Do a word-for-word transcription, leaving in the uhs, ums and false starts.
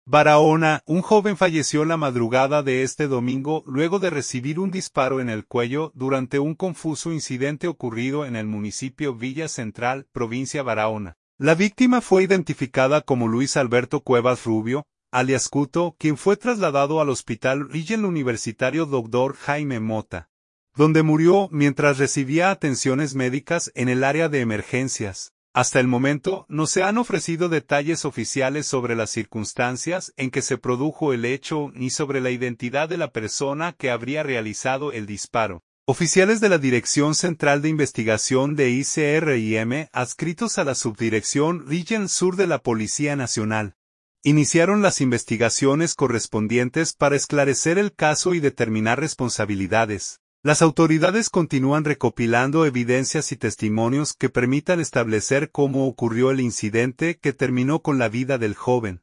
Barahona, un joven falleció la madrugada de este domingo luego de recibir un disparo en el cuello durante un confuso incidente ocurrido en el municipio Villa Central, provincia Barahona. La víctima fue identificada como Luis Alberto Cuevas Rubio, alias Cuto, quien fue trasladado al Hospital Regional Universitario doctor Jaime Mota, donde murió mientras recibía atenciones médicas en el área de emergencias. Hasta el momento, no se han ofrecido detalles oficiales sobre las circunstancias en que se produjo el hecho ni sobre la identidad de la persona que habría realizado el disparo. Oficiales de la Dirección Central de Investigación de I C R I M, adscritos a la Subdirección Regional Sur de la Policía Nacional, iniciaron las investigaciones correspondientes para esclarecer el caso y determinar responsabilidades. Las autoridades continúan recopilando evidencias y testimonios que permitan establecer cómo ocurrió el incidente que terminó con la vida del joven.